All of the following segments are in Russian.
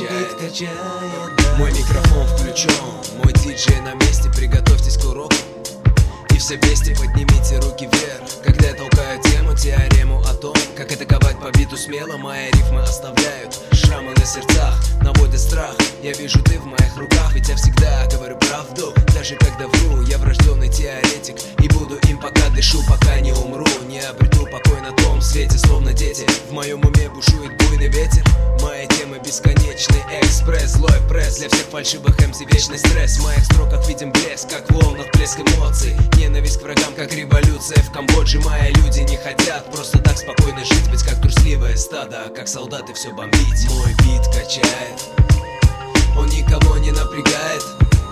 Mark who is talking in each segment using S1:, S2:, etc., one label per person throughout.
S1: качает.
S2: Мой микрофон включен, мой диджей на месте, приготовьтесь к уроку. И все вместе поднимите руки вверх, когда я толкаю тему, теорему о том, как атаковать по биту смело. Мои рифмы оставляют шрамы на сердцах, наводят страх. Я вижу, ты в моих руках, ведь я всегда говорю правду, даже когда вру. Я врожденный теоретик и буду им, пока дышу, пока не умру. Не обрету покой на том свете, словно дети. В моем уме бушует буйный ветер. Мои темы бесконечный экспресс, злой пресс. Для всех фальшивых МС вечный стресс. В моих строках видим блеск, как в волнах плеск эмоций. Ненависть к врагам, как революция в Камбодже. Мои люди не хотят просто так спокойно жить, быть как трусливое стадо, как солдаты все бомбить. Мой бит качает, он никого не напрягает.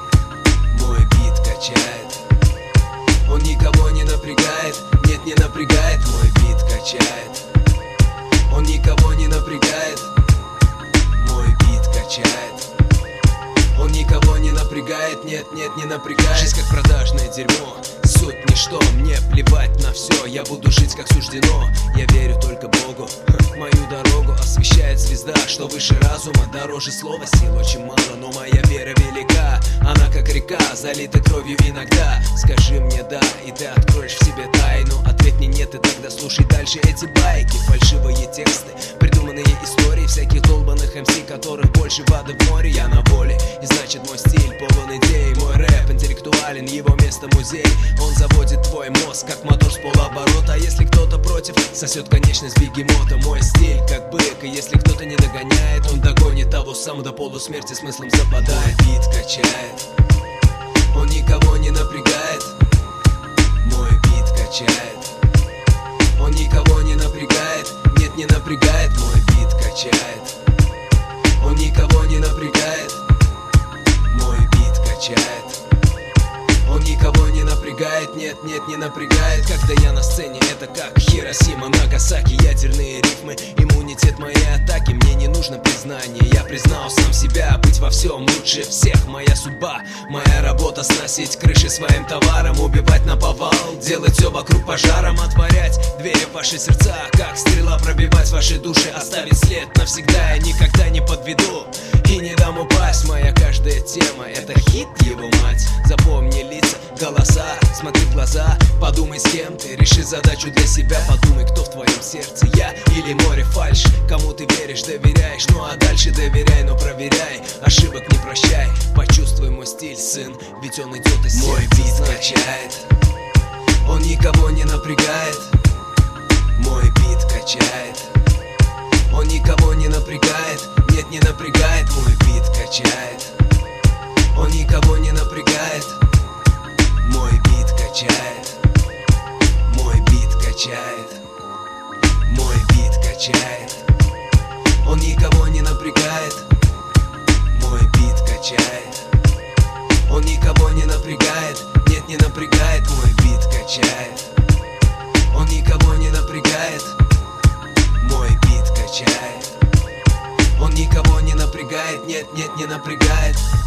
S2: Мой бит качает, он никого не напрягает. Нет, не напрягает. Мой бит качает, он никого не напрягает. Мой бит качает, он никого не напрягает. Нет, нет, не напрягает. Жизнь как продажное дерьмо, суть ничто. Мне плевать на все, я буду жить как суждено. Я верю только Богу, мою дорогу освещает звезда, что выше разума, дороже слова. Сил очень мало, но моя вера велика. Она как река, залита кровью иногда. Скажи мне да, и ты откроешь в себе тайну. Ответь мне нет, и тогда слушай дальше эти байки. Фальшивые тексты, придуманные истории всяких долбанных МС, которых больше воды в море. Я на воле, и значит мой стиль полон идей. Мой рэп интеллектуален, его место музей. Он заводит твой мозг, как мотор с полуоборота. А если кто-то против, сосет конечность бегемота. Мой стиль как бык, и если кто-то не догоняет, он догонит того сам до полусмерти, смыслом западает. Бит качает, он никого не напрягает. Мой бит качает, он никого не напрягает. Нет, не напрягает. Мой бит качает, он никого не напрягает. Мой бит качает, он никого не напрягает. Нет, нет, не напрягает. Когда я на сцене, это как Хиросима, Нагасаки. Ядерные рифмы, иммунитет моей атаки. Мне не нужно признание, я признал сам себя. Быть во всем лучше всех, моя судьба. Моя работа сносить крыши своим товаром. Убивать наповал, делать все вокруг пожаром. Отворять двери в ваши сердца, как стрела пробивать ваши души. Оставить след навсегда, я никогда не подведу и не дам упасть. Моя каждая тема, это хит, его мать. Запомни лица, голоса, смотри в глаза. Подумай, с кем ты, реши задачу для себя. Подумай, кто в твоем сердце, я или море фальшь. Кому ты веришь, доверяешь, ну а дальше доверяй, но проверяй. Ошибок не прощай, почувствуй мой стиль, сын, ведь он идет из сердца. Мой бит качает, он никого не напрягает. Мой бит качает, он никого не напрягает. Нет, не напрягает. Мой бит качает, он никого не напрягает. Мой бит качает, мой бит качает. Мой бит качает, он никого не напрягает. Мой бит качает, он никого не напрягает. Нет, не напрягает. Мой бит качает, он никого не напрягает. Мой бит качает, он никого не напрягает. Нет, нет, не напрягает.